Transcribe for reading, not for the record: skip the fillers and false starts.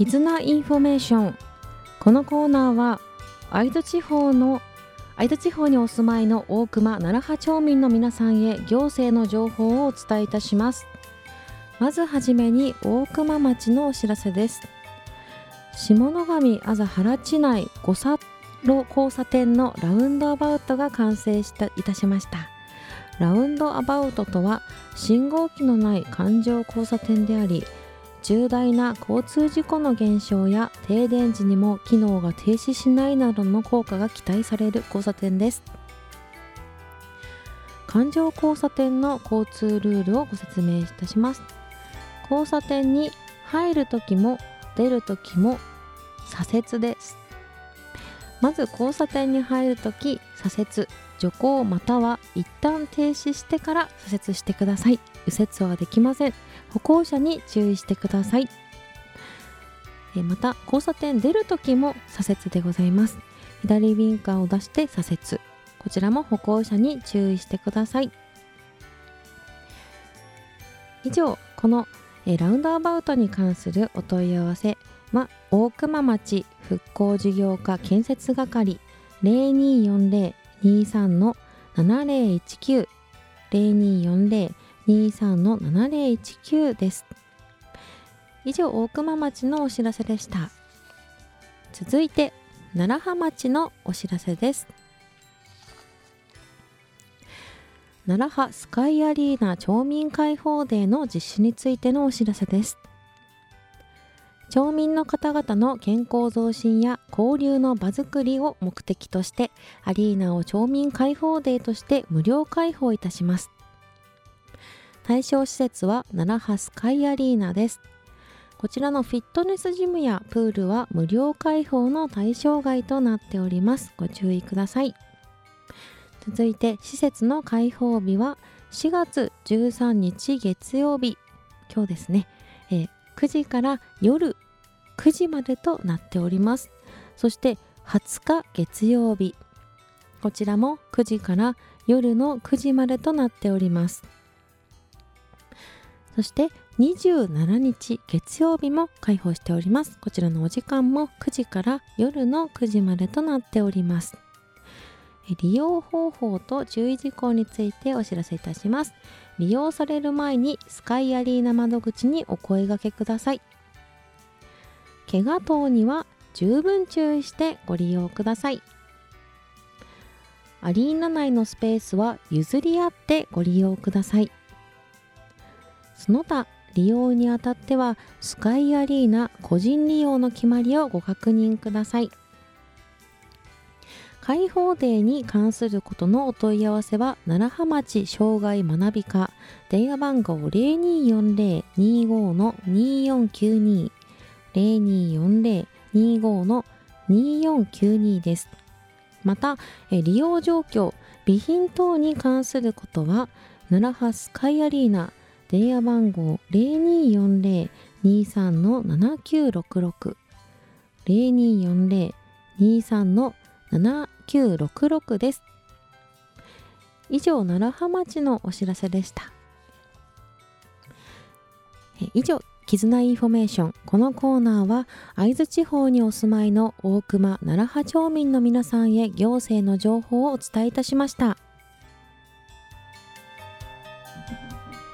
絆インフォメーション。このコーナーは会津地方にお住まいの大熊楢葉町民の皆さんへ行政の情報をお伝えいたします。まずはじめに大熊町のお知らせです。下野上あざ原地内五差路交差点のラウンドアバウトが完成いたしました。ラウンドアバウトとは信号機のない環状交差点であり、重大な交通事故の減少や停電時にも機能が停止しないなどの効果が期待される交差点です。環状交差点の交通ルールをご説明いたします。交差点に入るときも出るときも左折です。まず交差点に入るとき左折、徐行または一旦停止してから左折してください。右折はできません。歩行者に注意してください。また交差点出るときも左折でございます。左ウインカーを出して左折、こちらも歩行者に注意してください。以上、このラウンドアバウトに関するお問い合わせは大熊町復興事業課建設係 0240-23-7019 0240-23-7019 です。以上、大熊町のお知らせでした。続いて楢葉町のお知らせです。楢葉スカイアリーナ町民開放デーの実施についてのお知らせです。町民の方々の健康増進や交流の場づくりを目的としてアリーナを町民開放デーとして無料開放いたします。対象施設は楢葉スカイアリーナです。こちらのフィットネスジムやプールは無料開放の対象外となっております。ご注意ください。続いて施設の開放日は4月13日月曜日、今日ですね、9時から夜9時までとなっております。そして20日月曜日、こちらも9時から夜の9時までとなっております。そして27日月曜日も開放しております。こちらのお時間も9時から夜の9時までとなっております。利用方法と注意事項についてお知らせいたします。利用される前にスカイアリーナ窓口にお声掛けください。怪我等には十分注意してご利用ください。アリーナ内のスペースは譲り合ってご利用ください。その他利用にあたってはスカイアリーナ個人利用の決まりをご確認ください。開放デーに関することのお問い合わせは楢葉町障害学び課電話番号 0240-25-2492 0240-25-2492 です。また利用状況、備品等に関することは楢葉スカイアリーナ電話番号 0240-23-7966 0240-23-7966 です。以上、楢葉町のお知らせでした。以上、絆インフォメーション。このコーナーは会津地方にお住まいの大熊楢葉町民の皆さんへ行政の情報をお伝えいたしました。